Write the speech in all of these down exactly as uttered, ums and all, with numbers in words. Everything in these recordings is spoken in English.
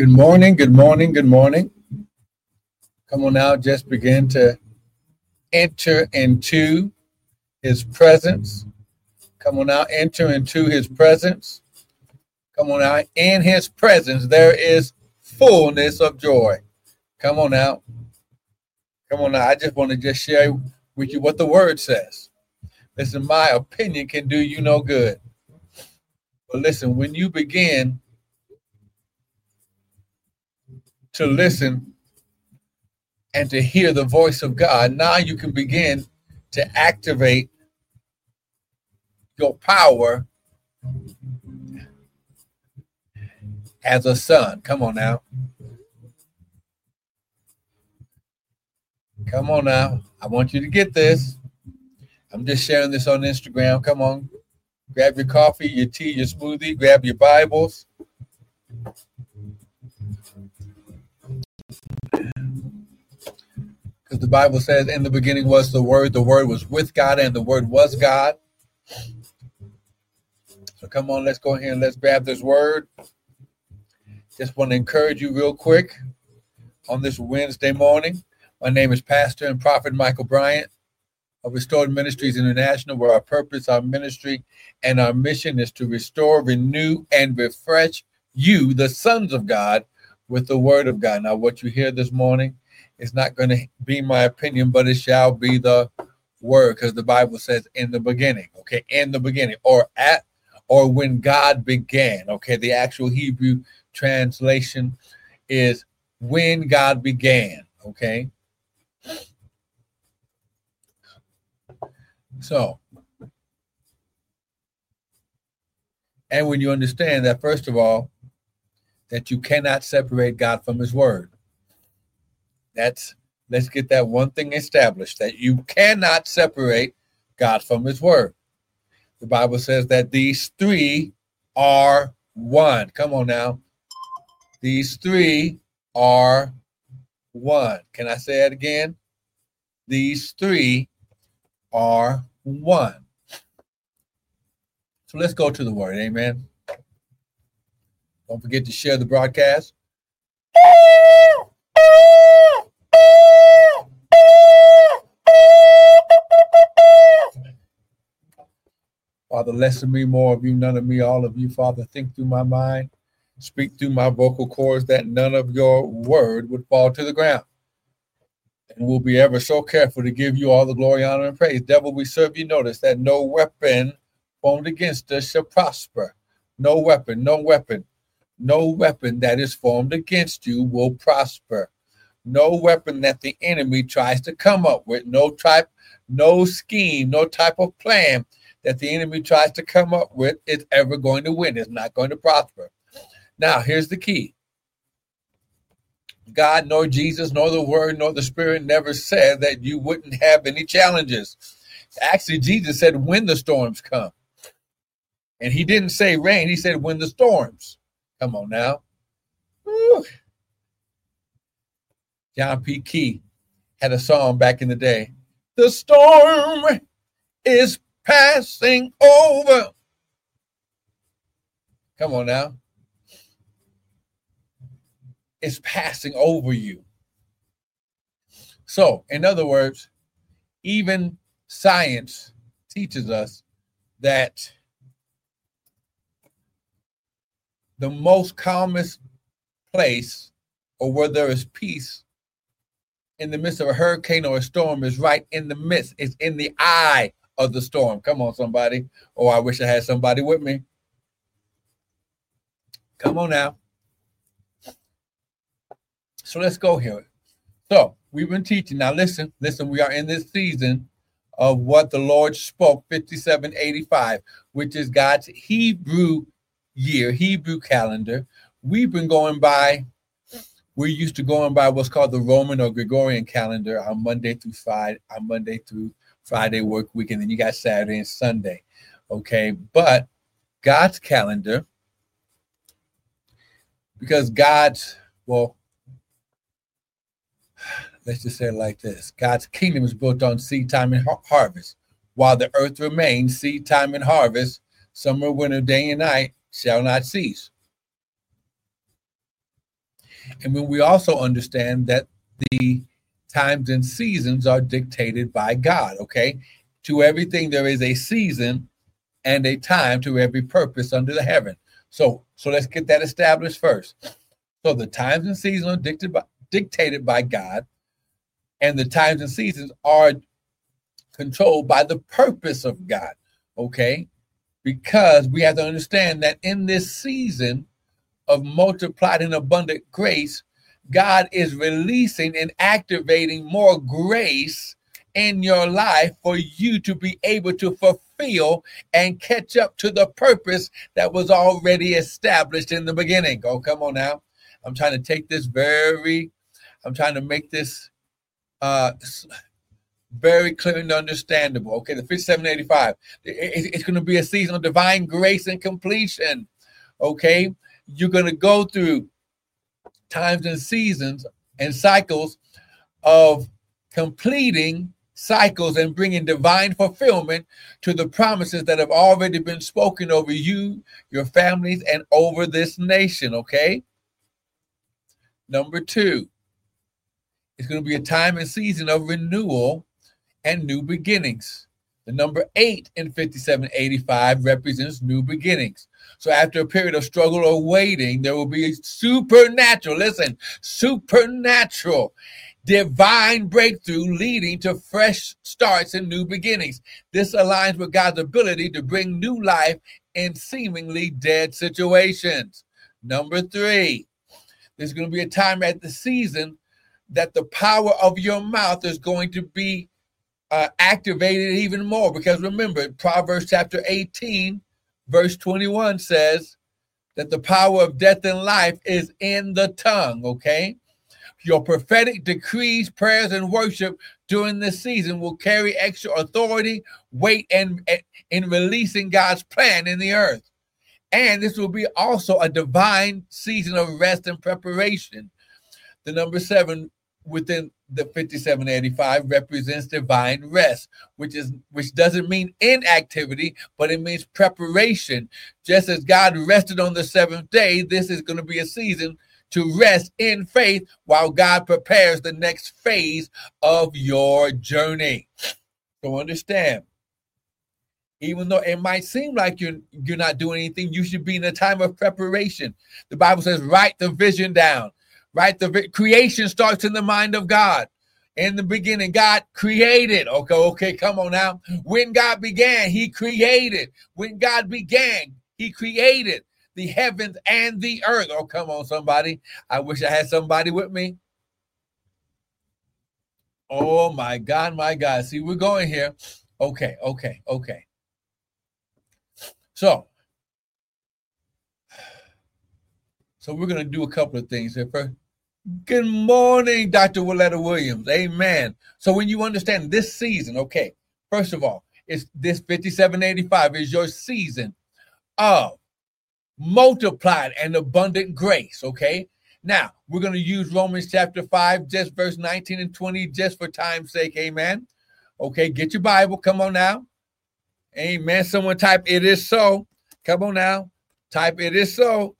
Good morning, good morning, good morning. Come on now, just begin to enter into his presence. Come on now, enter into his presence. Come on now, in his presence there is fullness of joy. Come on now. Come on now, I just want to just share with you what the word says. Listen, my opinion can do you no good. But listen, when you begin to listen and to hear the voice of God, now you can begin to activate your power as a son. Come on now. Come on now. I want you to get this. I'm just sharing this on Instagram. Come on. Grab your coffee, your tea, your smoothie. Grab your Bibles. Because the Bible says in the beginning was the Word. The Word was with God and the Word was God. So come on, let's go ahead and let's grab this word. Just want to encourage you real quick on this Wednesday morning. My name is Pastor and Prophet Michael Bryant of Restored Ministries International, where our purpose, our ministry, and our mission is to restore, renew, and refresh you, the sons of God, with the word of God. Now, what you hear this morning is not going to be my opinion, but it shall be the word, because the Bible says in the beginning, okay, in the beginning, or at, or when God began, okay, the actual Hebrew translation is when God began, okay? So, and when you understand that, first of all, that you cannot separate God from his word. That's, let's get that one thing established, that you cannot separate God from his word. The Bible says that these three are one. Come on now. These three are one. Can I say it again? These three are one. So let's go to the word. Amen. Don't forget to share the broadcast. Father, less of me, more of you, none of me, all of you. Father, think through my mind, speak through my vocal cords, that none of your word would fall to the ground. And we'll be ever so careful to give you all the glory, honor, and praise. Devil, we serve you. Notice that no weapon formed against us shall prosper. No weapon, no weapon, no weapon that is formed against you will prosper. No weapon that the enemy tries to come up with, no type, no scheme, no type of plan that the enemy tries to come up with is ever going to win. It's not going to prosper. Now, here's the key. God, nor Jesus, nor the Word, nor the Spirit never said that you wouldn't have any challenges. Actually, Jesus said when the storms come. And he didn't say rain. He said when the storms. Come on now. Woo. John P. Key had a song back in the day. The storm is passing over. Come on now. It's passing over you. So, in other words, even science teaches us that the most calmest place, or where there is peace in the midst of a hurricane or a storm, is right in the midst. It's in the eye of the storm. Come on, somebody. Oh, I wish I had somebody with me. Come on now. So let's go here. So we've been teaching. Now listen, listen, we are in this season of what the Lord spoke, fifty-seven eighty-five, which is God's Hebrew year, Hebrew calendar. We've been going by, we're used to going by what's called the Roman or Gregorian calendar on Monday through Friday, on Monday through Friday work week, and then you got Saturday and Sunday. Okay, but God's calendar, because God's, well, let's just say it like this. God's kingdom is built on seed time and harvest. While the earth remains, seed time and harvest, summer, winter, day and night, shall not cease. And when we also understand that the times and seasons are dictated by God, okay? To everything there is a season and a time to every purpose under the heaven. So, so let's get that established first. So the times and seasons are dictated by, dictated by God, and the times and seasons are controlled by the purpose of God, okay? Because we have to understand that in this season of multiplied and abundant grace, God is releasing and activating more grace in your life for you to be able to fulfill and catch up to the purpose that was already established in the beginning. Oh, come on now. I'm trying to take this very, I'm trying to make this uh, very clear and understandable. Okay, the fifty-seven eighty-five. It's going to be a season of divine grace and completion. Okay, you're going to go through times and seasons and cycles of completing cycles and bringing divine fulfillment to the promises that have already been spoken over you, your families, and over this nation. Okay. Number two, it's going to be a time and season of renewal and new beginnings. The number eight in fifty-seven eighty-five represents new beginnings. So after a period of struggle or waiting, there will be a supernatural, listen, supernatural, divine breakthrough leading to fresh starts and new beginnings. This aligns with God's ability to bring new life in seemingly dead situations. Number three, there's going to be a time at the season that the power of your mouth is going to be uh, activated even more. Because remember, Proverbs chapter eighteen, verse twenty-one says that the power of death and life is in the tongue, okay? Your prophetic decrees, prayers, and worship during this season will carry extra authority, weight, and in releasing God's plan in the earth. And this will be also a divine season of rest and preparation. The number seven within the fifty-seven eighty-five represents divine rest, which is which doesn't mean inactivity, but it means preparation. Just as God rested on the seventh day, this is going to be a season to rest in faith while God prepares the next phase of your journey. So understand, even though it might seem like you're, you're not doing anything, you should be in a time of preparation. The Bible says, write the vision down. Write the creation starts in the mind of God. In the beginning, God created. Okay, okay, come on now. When God began, he created. When God began, he created the heavens and the earth. Oh, come on, somebody. I wish I had somebody with me. Oh, my God, my God. See, we're going here. Okay, okay, okay. So, so we're going to do a couple of things here first. Good morning, Doctor Willetta Williams. Amen. So when you understand this season, okay, first of all, it's this fifty-seven eighty-five is your season of multiplied and abundant grace, okay? Now, we're going to use Romans chapter five, just verse nineteen and twenty, just for time's sake, amen? Okay, get your Bible. Come on now. Amen. Someone type, it is so. Come on now. Type, it is so.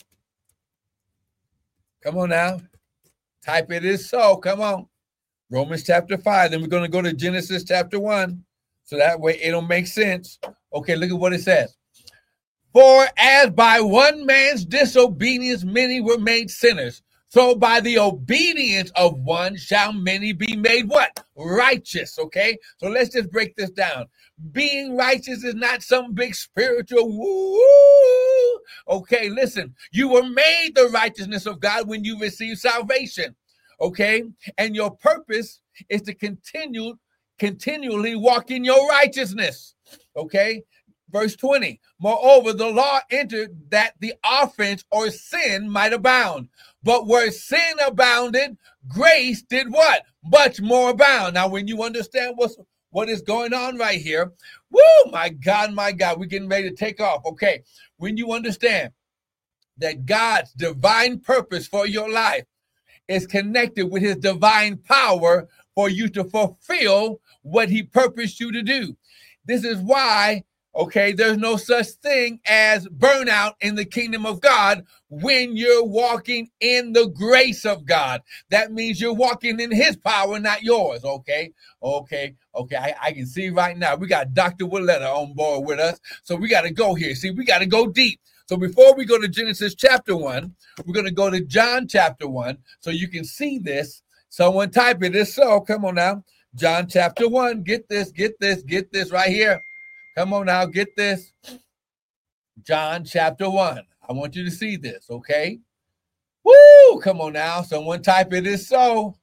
Come on now. Type, it is so. Come on. Romans chapter five. Then we're going to go to Genesis chapter one. So that way it'll make sense. Okay, look at what it says. For as by one man's disobedience many were made sinners, so by the obedience of one shall many be made what? Righteous, okay? So let's just break this down. Being righteous is not some big spiritual woo. Okay, listen, you were made the righteousness of God when you received salvation, okay? And your purpose is to continue, continually walk in your righteousness, okay? Verse twenty, moreover, the law entered that the offense or sin might abound. But where sin abounded, grace did what? Much more abound. Now, when you understand what's, what is going on right here, woo, my God, my God, we're getting ready to take off. Okay, when you understand that God's divine purpose for your life is connected with his divine power for you to fulfill what he purposed you to do. This is why Okay, there's no such thing as burnout in the kingdom of God when you're walking in the grace of God. That means you're walking in his power, not yours. Okay, okay, okay. I, I can see right now we got Doctor Willetta on board with us. So we got to go here. See, we got to go deep. So before we go to Genesis chapter one, we're going to go to John chapter one so you can see this. Someone type it. It's so. Come on now. John chapter one. Get this, get this, get this right here. Come on now, get this. John chapter one. I want you to see this, okay? Woo! Come on now. Someone type it is so.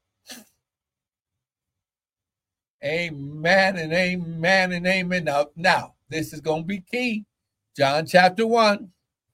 Amen and amen and amen. Now, now this is going to be key. John chapter one.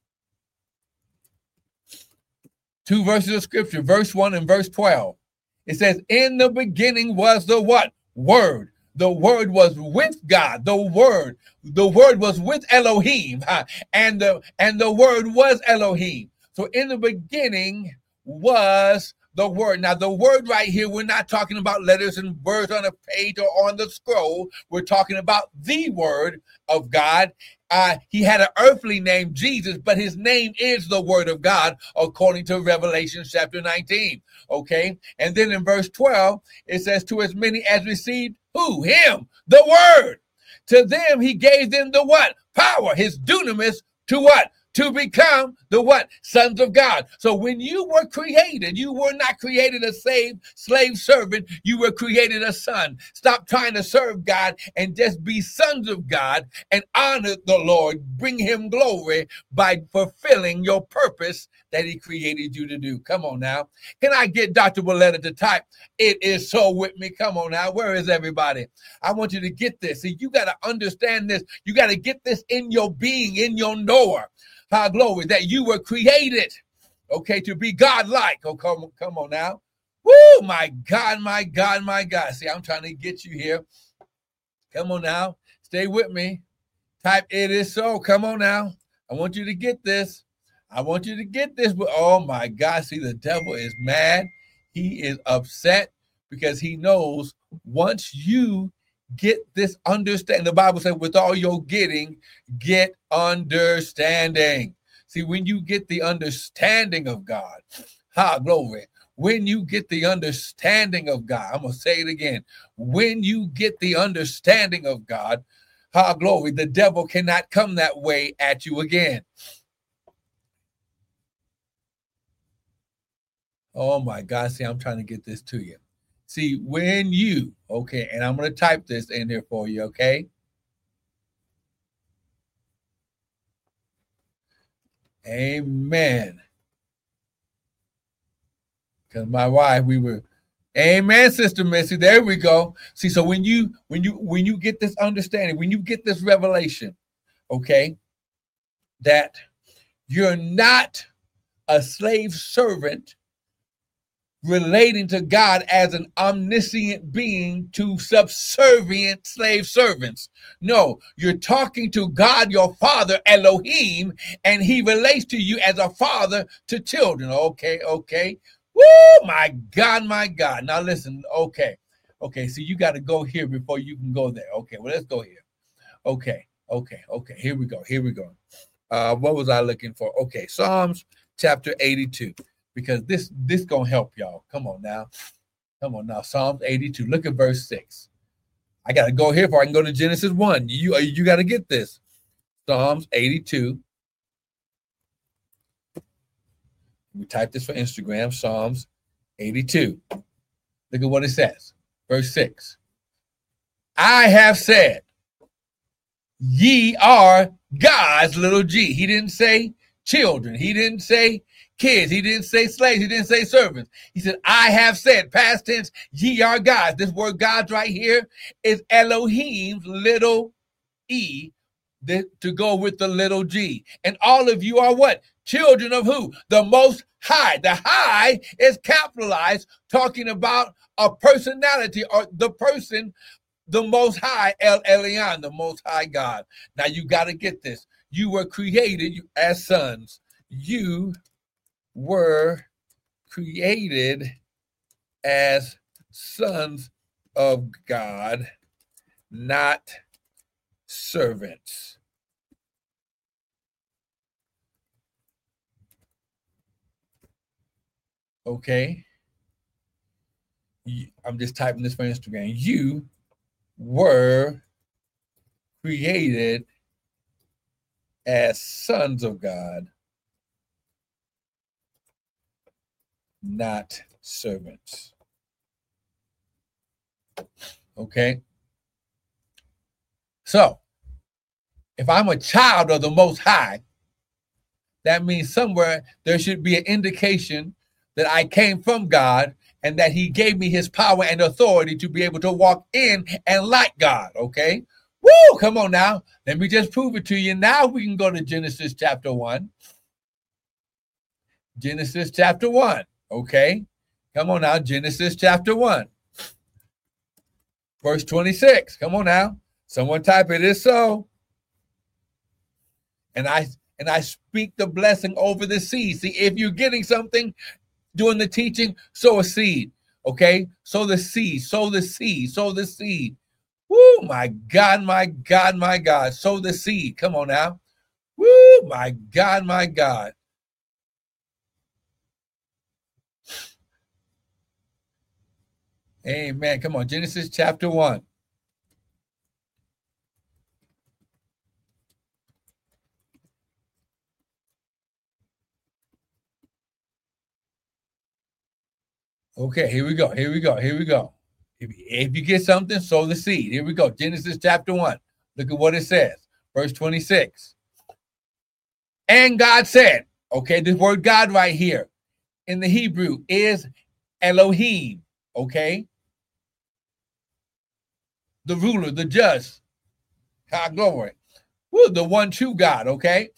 Two verses of scripture, verse one and verse twelve. It says, in the beginning was the what? Word. The word was with God. The word, the word was with Elohim, huh? and the and the word was Elohim. So in the beginning was the word. Now the word right here, we're not talking about letters and words on a page or on the scroll. We're talking about the word of God. Uh, he had an earthly name, Jesus, but his name is the word of God, according to Revelation chapter nineteen. Okay. And then in verse twelve, it says, to as many as received who? Him, the word. To them, he gave them the what? Power, his dunamis, to what? To become the what? Sons of God. So when you were created, you were not created a slave, slave servant. You were created a son. Stop trying to serve God and just be sons of God and honor the Lord. Bring him glory by fulfilling your purpose that he created you to do. Come on now. Can I get Doctor Willetta to type? It is so with me. Come on now. Where is everybody? I want you to get this. See, you got to understand this. You got to get this in your being, in your knower. High glory, that you were created, okay, to be God-like. Oh, come, come on now. Woo, my God, my God, my God. See, I'm trying to get you here. Come on now. Stay with me. Type it is so. Come on now. I want you to get this. I want you to get this. But oh, my God. See, the devil is mad. He is upset because he knows once you get this understanding. The Bible says, with all your getting, get understanding. See, when you get the understanding of God, ha, glory. When you get the understanding of God, I'm going to say it again. When you get the understanding of God, ha, glory, the devil cannot come that way at you again. Oh, my God. See, I'm trying to get this to you. See, when you, okay, and I'm going to type this in here for you, okay? Amen. Because my wife, we were, amen, Sister Missy. There we go. See, so when you, when you, when you get this understanding, when you get this revelation, okay, that you're not a slave servant relating to God as an omniscient being to subservient slave servants. No, you're talking to God, your father, Elohim, and he relates to you as a father to children. Okay, okay. Woo, my God, my God. Now listen, okay. Okay, so you got to go here before you can go there. Okay, well, let's go here. Okay, okay, okay. Here we go, here we go. Uh, what was I looking for? Okay, Psalms chapter eighty-two. Because this this gonna help y'all. Come on now. Come on now. Psalms eighty-two. Look at verse six. I gotta go here before I can go to Genesis one. You, you gotta get this. Psalms eighty-two. We type this for Instagram. Psalms eighty-two. Look at what it says. Verse six. I have said, ye are God's little g. He didn't say children. He didn't say kids. He didn't say slaves. He didn't say servants. He said, I have said, past tense, ye are gods. This word gods right here is Elohim's little e, the, to go with the little g. And all of you are what? Children of who? The Most High. The high is capitalized, talking about a personality or the person, the Most High, El Elyon, the Most High God. Now you got to get this. You were created as sons. You were created as sons of God, not servants. Okay. I'm just typing this for Instagram. You were created as sons of God, not servants. Okay. So, if I'm a child of the Most High, that means somewhere there should be an indication that I came from God and that he gave me his power and authority to be able to walk in and like God, okay? Woo, come on now. Let me just prove it to you. Now we can go to Genesis chapter one. Genesis chapter one, okay? Come on now, Genesis chapter one. Verse twenty-six, come on now. Someone type it is so. And I and I speak the blessing over the seed. See, if you're getting something, doing the teaching, sow a seed, okay? Sow the seed, sow the seed, sow the seed. Woo, my God, my God, my God. Sow the seed. Come on now. Woo, my God, my God. Amen. Come on, Genesis chapter one. Okay, here we go. Here we go. Here we go. If, if you get something, sow the seed. Here we go. Genesis chapter one. Look at what it says. Verse twenty-six. And God said, okay, this word God right here in the Hebrew is Elohim, okay? The ruler, the judge. God glory. Woo, the one true God, okay?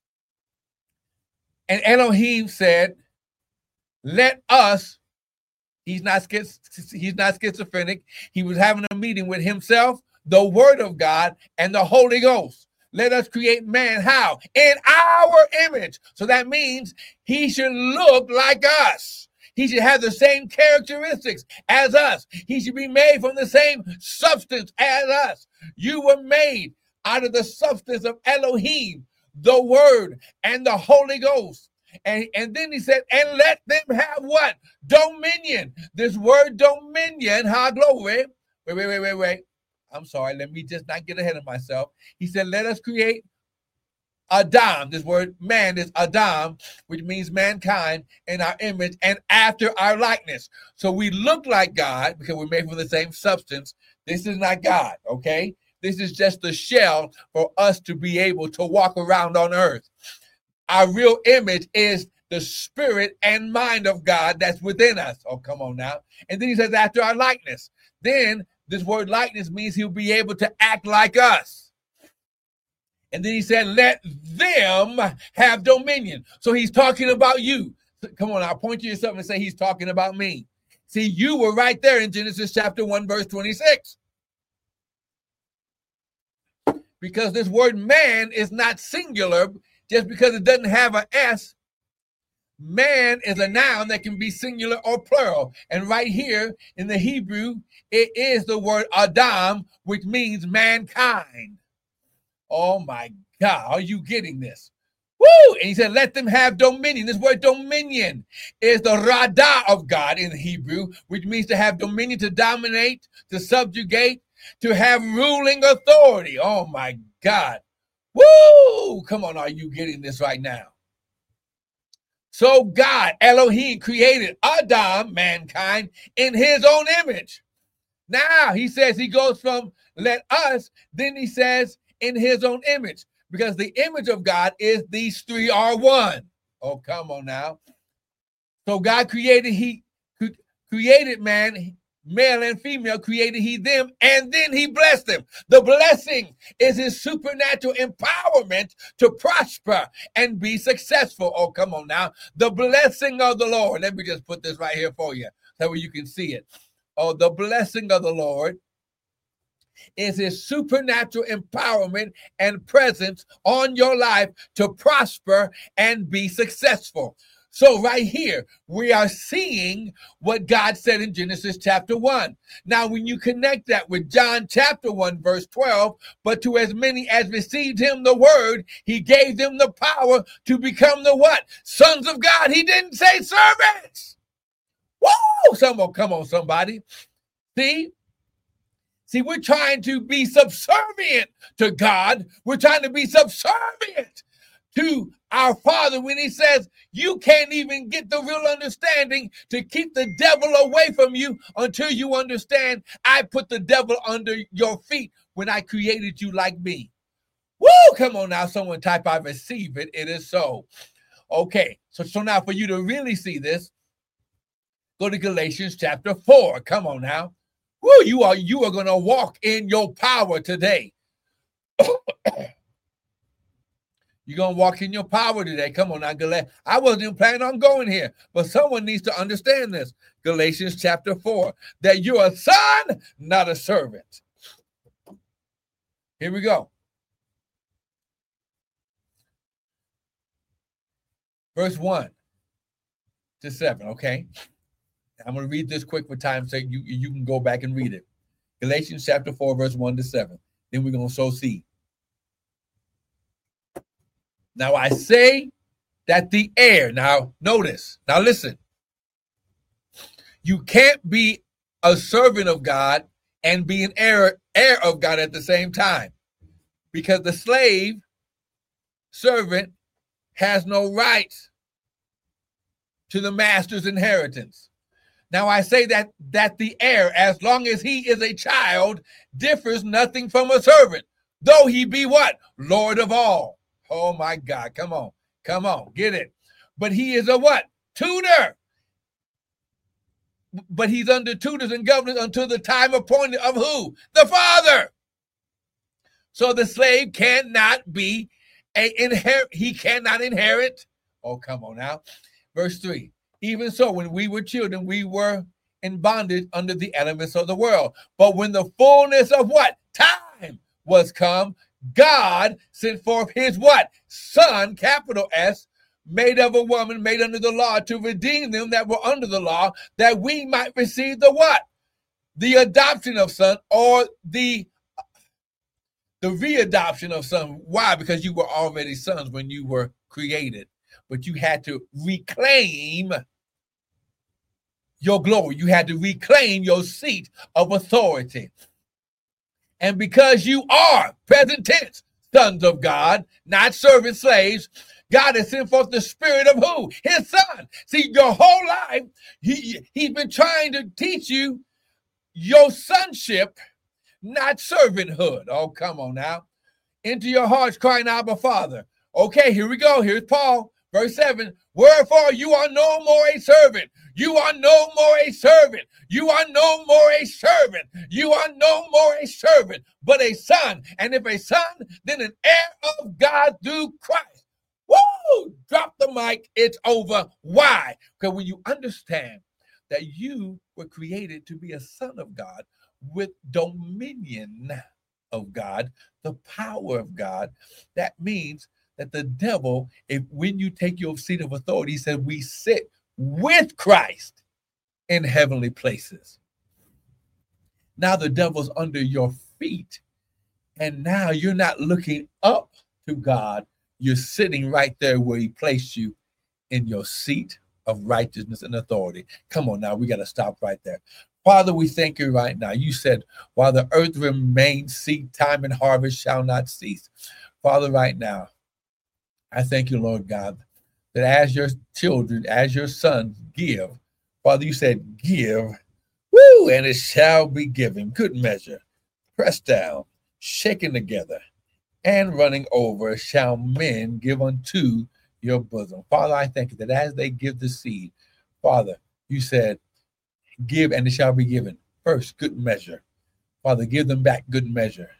And Elohim said, let us. He's not he's not schizophrenic. He was having a meeting with himself, the Word of God, and the Holy Ghost. Let us create man. How? In our image. So that means he should look like us. He should have the same characteristics as us. He should be made from the same substance as us. You were made out of the substance of Elohim, the Word, and the Holy Ghost. And, and then he said, and let them have what? Dominion. This word dominion, how glory. Wait, wait, wait, wait, wait. I'm sorry. Let me just not get ahead of myself. He said, let us create Adam. This word man is Adam, which means mankind in our image and after our likeness. So we look like God because we're made from the same substance. This is not God, okay? This is just the shell for us to be able to walk around on earth. Our real image is the spirit and mind of God that's within us. Oh, come on now. And then he says, after our likeness. Then this word likeness means he'll be able to act like us. And then he said, let them have dominion. So he's talking about you. Come on, I'll point you to something and say he's talking about me. See, you were right there in Genesis chapter one, verse twenty-six. Because this word man is not singular. Just because it doesn't have an S, man is a noun that can be singular or plural. And right here in the Hebrew, it is the word Adam, which means mankind. Oh my God, are you getting this? Woo! And he said, let them have dominion. This word dominion is the radah of God in Hebrew, which means to have dominion, to dominate, to subjugate, to have ruling authority. Oh my God. Woo! Come on, are you getting this right now? So God, Elohim, created Adam, mankind, in his own image. Now he says he goes from let us, then he says in his own image, because the image of God is these three are one. Oh, come on now. So God created, he created man, male and female, created he them, and then he blessed them. The blessing is his supernatural empowerment to prosper and be successful. Oh, come on now. The blessing of the Lord. Let me just put this right here for you so you can see it. Oh, the blessing of the Lord is his supernatural empowerment and presence on your life to prosper and be successful. So right here, we are seeing what God said in Genesis chapter one. Now, when you connect that with John chapter one, verse twelve, but to as many as received him the word, he gave them the power to become the what? Sons of God. He didn't say servants. Whoa! Someone, come on, somebody. See? See, we're trying to be subservient to God. We're trying to be subservient to our Father when he says you can't even get the real understanding to keep the devil away from you until you understand I put the devil under your feet when I created you like me. Woo! Come on now, someone type I receive it. It is so. Okay, so, so now for you to really see this, go to Galatians chapter four. Come on now. Woo, you are you are going to walk in your power today. You're going to walk in your power today. Come on now, Galatians. I wasn't even planning on going here, but someone needs to understand this. Galatians chapter four, that you're a son, not a servant. Here we go. Verse one to seven, okay? I'm going to read this quick for time's sake. You, you can go back and read it. Galatians chapter four, verse one to seven. Then we're going to sow seed. Now I say that the heir, now notice, now listen. You can't be a servant of God and be an heir, heir of God at the same time. Because the slave servant has no rights to the master's inheritance. Now I say that that the heir, as long as he is a child, differs nothing from a servant, though he be what? Lord of all. Oh my God, come on, come on, get it. But he is a what? Tutor. But he's under tutors and governors until the time appointed of who? The father. So the slave cannot be a inherit, he cannot inherit. Oh, come on now. Verse three. Even so, when we were children, we were in bondage under the elements of the world. But when the fullness of what? Time was come, God sent forth his what? Son, capital S, made of a woman, made under the law, to redeem them that were under the law, that we might receive the what? The adoption of son, or the, the readoption of son. Why? Because you were already sons when you were created. But you had to reclaim your glory. You had to reclaim your seat of authority. And because you are, present tense, sons of God, not servant slaves, God has sent forth the spirit of who? His son. See, your whole life, he, he's been trying to teach you your sonship, not servanthood. Oh, come on now. Into your hearts crying, Abba, Father. Okay, here we go. Here's Paul. Verse seven, wherefore you are no more a servant. You are no more a servant. You are no more a servant. You are no more a servant, but a son. And if a son, then an heir of God through Christ. Woo! Drop the mic. It's over. Why? Because when you understand that you were created to be a son of God with dominion of God, the power of God, that means that the devil, if when you take your seat of authority, he said, we sit with Christ in heavenly places. Now the devil's under your feet. And now you're not looking up to God. You're sitting right there where he placed you in your seat of righteousness and authority. Come on now, we got to stop right there. Father, we thank you right now. You said, while the earth remains, seed time and harvest shall not cease. Father, right now, I thank you, Lord God, that as your children, as your sons give, Father, you said, give, woo, and it shall be given. Good measure, pressed down, shaken together, and running over, shall men give unto your bosom. Father, I thank you that as they give the seed, Father, you said, give, and it shall be given. First, good measure. Father, give them back good measure.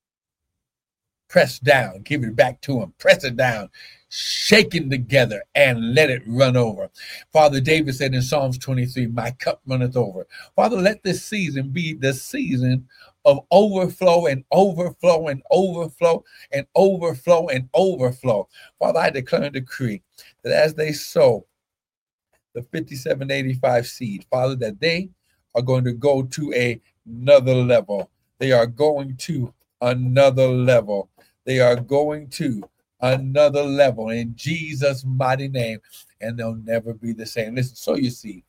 Press down, give it back to him, press it down, shake it together, and let it run over. Father, David said in Psalms twenty-three, my cup runneth over. Father, let this season be the season of overflow and overflow and overflow and overflow and overflow. Father, I declare and decree that as they sow the fifty-seven eighty-five seed, Father, that they are going to go to a, another level. They are going to another level. They are going to another level in Jesus' mighty name, and they'll never be the same. Listen, sow your seed.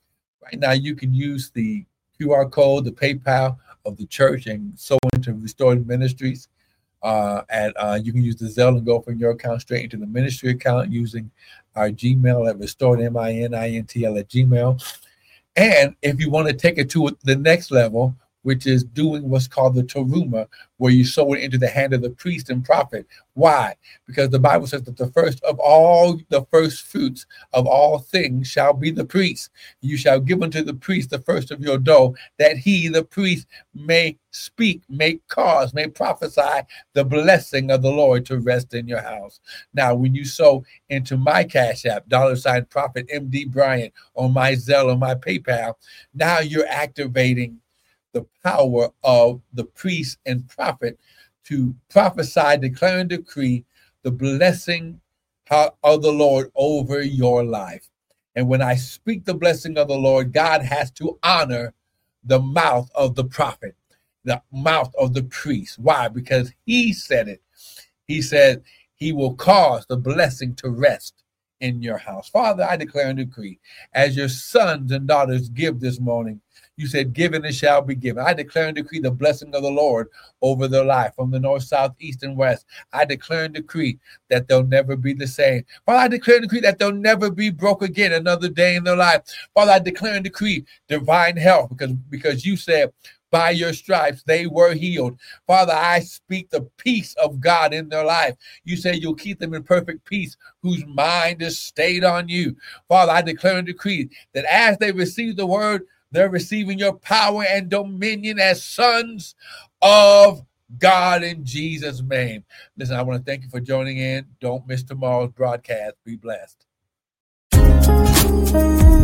Right now, you can use the Q R code, the PayPal of the church, and sow into Restored Ministries. Uh, and uh, you can use the Zelle and go from your account straight into the ministry account using our Gmail at restored, M I N I N T L at Gmail. And if you want to take it to the next level, which is doing what's called the teruma, where you sow it into the hand of the priest and prophet. Why? Because the Bible says that the first of all, the first fruits of all things shall be the priest. You shall give unto the priest the first of your dough, that he, the priest, may speak, may cause, may prophesy the blessing of the Lord to rest in your house. Now, when you sow into my Cash App, dollar sign prophet M D Bryant, on my Zelle or my PayPal, now you're activating the power of the priest and prophet to prophesy, declare, and decree the blessing of the Lord over your life. And when I speak the blessing of the Lord, God has to honor the mouth of the prophet, the mouth of the priest. Why? Because he said it. He said he will cause the blessing to rest in your house. Father, I declare and decree, as your sons and daughters give this morning, you said, given it shall be given. I declare and decree the blessing of the Lord over their life from the north, south, east, and west. I declare and decree that they'll never be the same. Father, I declare and decree that they'll never be broke again another day in their life. Father, I declare and decree divine health because, because you said, by your stripes, they were healed. Father, I speak the peace of God in their life. You say you'll keep them in perfect peace, whose mind is stayed on you. Father, I declare and decree that as they receive the word, they're receiving your power and dominion as sons of God in Jesus' name. Listen, I want to thank you for joining in. Don't miss tomorrow's broadcast. Be blessed.